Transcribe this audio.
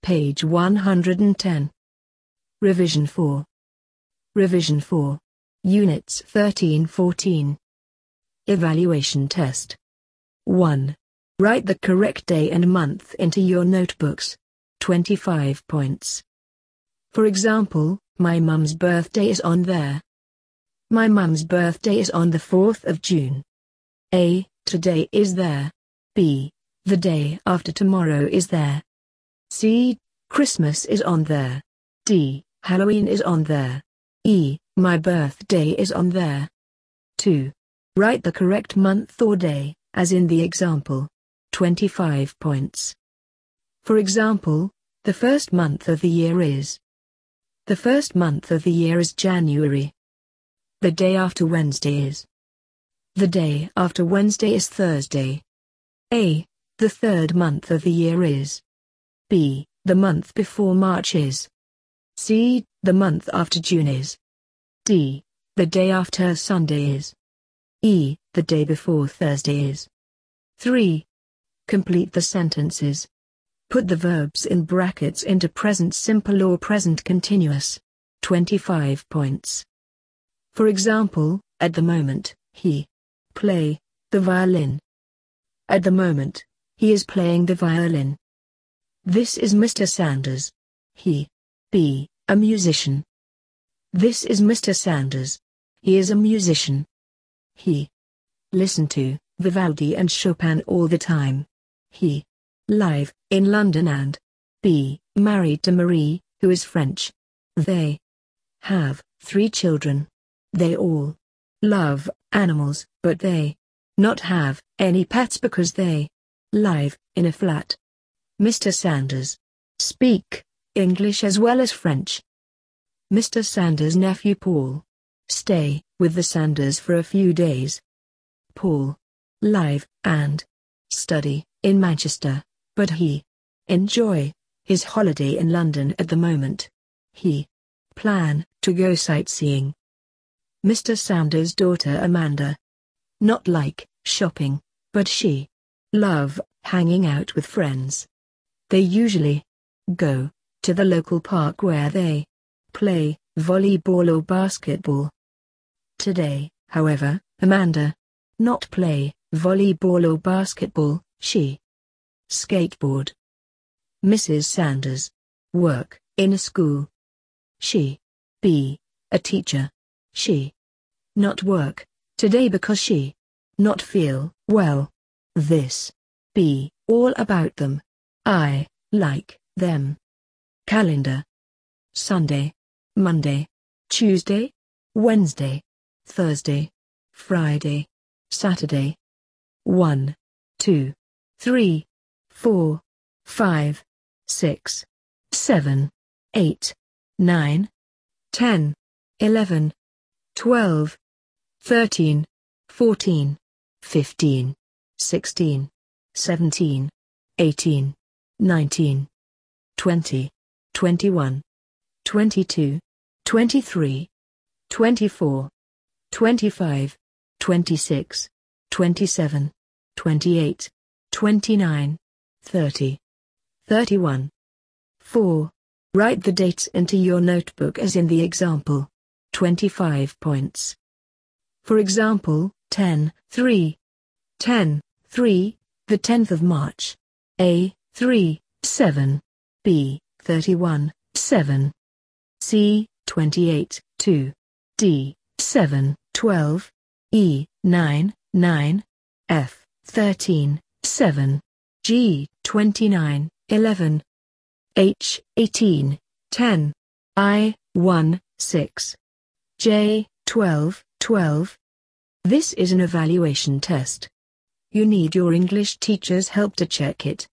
page 110. Revision 4. Revision 4. Units 13-14. Evaluation test. 1. Write the correct day and month into your notebooks. 25 points. For example, my mum's birthday is on there. My mum's birthday is on the 4th of June. A. Today is there. B. The day after tomorrow is there. C. Christmas is on there. D. Halloween is on there. E. My birthday is on there. 2. Write the correct month or day, as in the example. 25 points. For example, the first month of the year is. The first month of the year is January. The day after Wednesday is. The day after Wednesday is Thursday. A. The third month of the year is. B. The month before March is. C. The month after June is. D. The day after Sunday is. E. The day before Thursday is. 3. Complete the sentences. Put the verbs in brackets into present simple or present continuous. 25 points. For example, at the moment, he play the violin. At the moment, he is playing the violin. This is Mr. Sanders. He be a musician. This is Mr. Sanders. He is a musician. He listen to Vivaldi and Chopin all the time. He live in London and be married to Marie, who is French. They have 3 children. They all love animals, but they not have any pets because they live in a flat. Mr. Sanders speak English as well as French. Mr. Sanders' nephew Paul stay with the Sanders for a few days. Paul live and study in Manchester, but he enjoy his holiday in London at the moment. He plan to go sightseeing. Mr. Sanders' daughter Amanda not like shopping, but she love hanging out with friends. They usually go to the local park where they play volleyball or basketball. Today, however, Amanda not play volleyball or basketball, she skateboard. Mrs. Sanders work in a school. She be a teacher. She not work today because she not feel well. This be all about them. I like them. Calendar. Sunday, Monday, Tuesday, Wednesday, Thursday, Friday, Saturday. 1, 2, 3, 4, 5, 6, 7, 8, 9, 10, 11, 12, 13, 14, 15, 16, 17, 18, 19, 20, 21, 22, 23, 24, 25, 26, 27, 28, 29, 30, 31. 4. Write the dates into your notebook as in the example. 25 points. For example, 10/3. 10/3, the 10th of March. A. 3/7. B. 31/7. C. 28/2. D. 7/12. E. 9/9. F. 13/7. G. 29/11. H. 18/10. I. 1/6. J. 12/12. This is an evaluation test. You need your English teacher's help to check it.